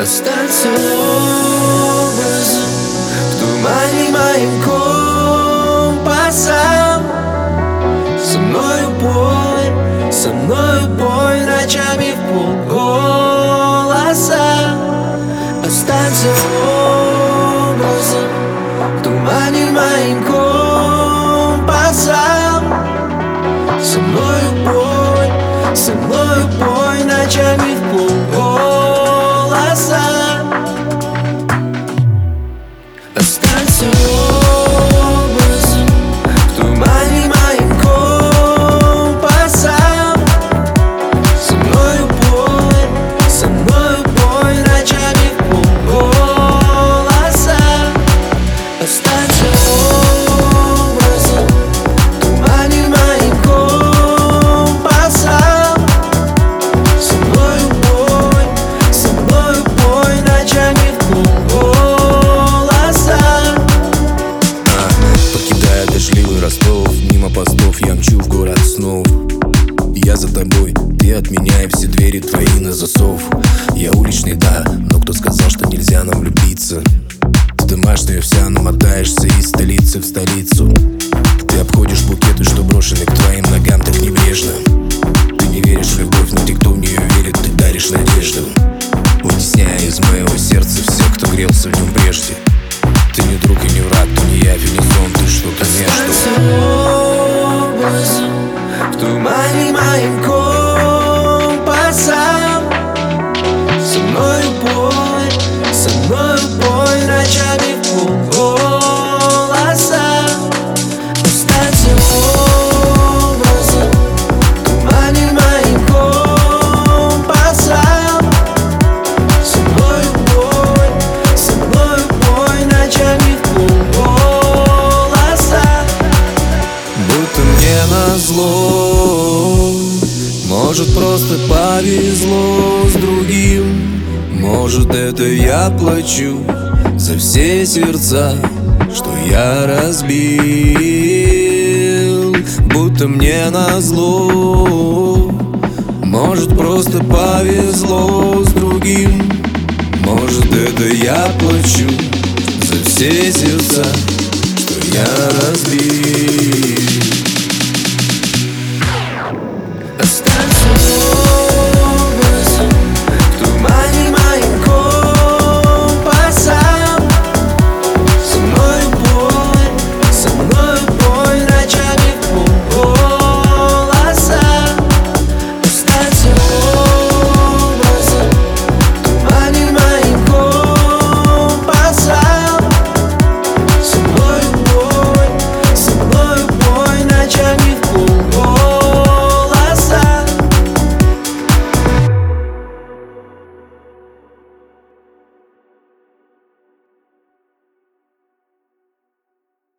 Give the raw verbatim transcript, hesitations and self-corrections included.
Останься образом в тумане моим компасом. Со мною бой, со мною бой ночами в полголоса. Останься образом в тумане моим компасом. Со мною бой, со мною бой ночами в полголоса. Останься образом в тумане моим компасом. Со мною бой, со мною бой ночами в полголоса. Останься образом в тумане моим компасом. Со мною бой, со мною бой ночами в полголоса. Покидая дождливый Ростов, мимо постов я мчу в город снов. Я за тобой, ты от меня, и все двери твои на засов. Я уличный, да, но кто сказал, что нельзя нам влюбиться? Ты домашняя вся, намотаешься из столицы в столицу. Ты обходишь букеты, что брошены к твоим ногам так небрежно. Ты не веришь в любовь, но те, кто в нее верит, ты даришь надежду, вытесняя из моего сердца всех, кто грелся в нем прежде. Ты не друг и не враг, то не я, не сон, ты что-то между. Останься образом в тумане моим компасом. Со мною бой, со мною бой ночами в полголоса. Останься образом в тумане моим компасом. Со мною бой, со мною бой ночами в полголоса. Будто мне назло, может, просто повезло с другим. Может, это я плачу за все сердца, что я разбил. Будто мне назло, может, просто повезло с другим. Может, это я плачу за все сердца, что я разбил. Останься